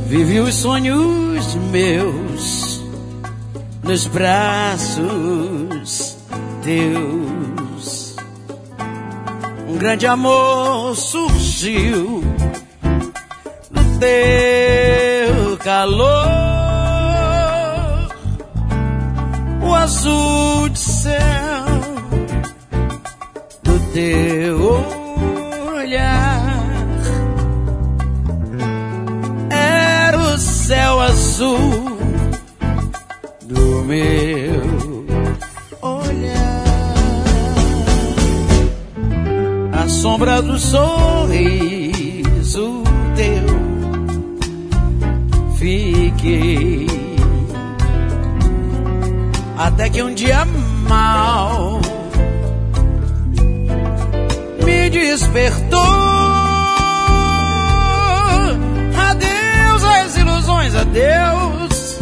Vivi os sonhos meus nos braços teus. Um grande amor surgiu no teu calor. O azul de céu do teu olhar era o céu azul do meu olhar. A sombra do sorriso teu fiquei, até que um dia mal me despertou. Adeus às ilusões, adeus.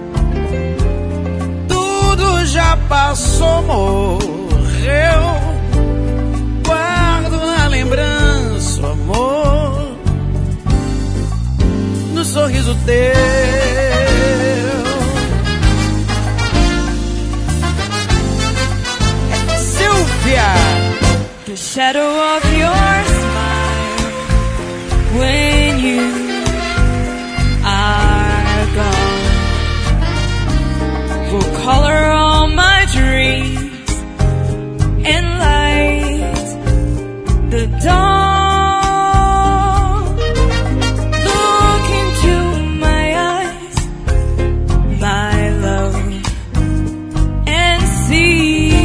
Tudo já passou, morreu. Guardo na lembrança o amor no sorriso teu. The shadow of your smile when you are gone will color all my dreams and light the dawn. Look into my eyes, my love, and see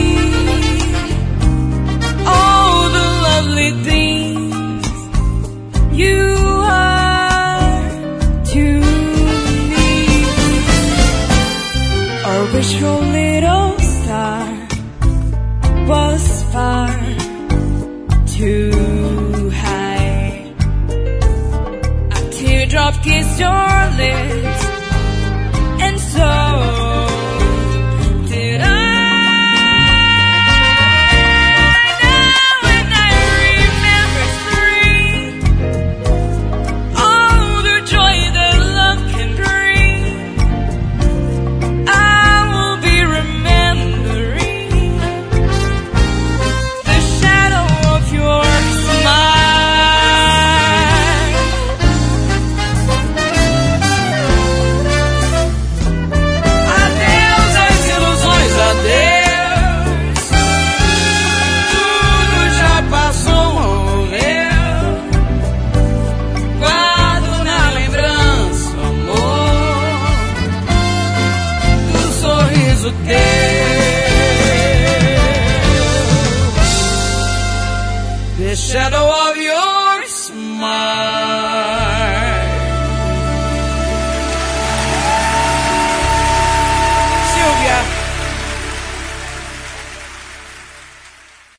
things you are to me. Our wishful little star was far too high. A teardrop kissed your lips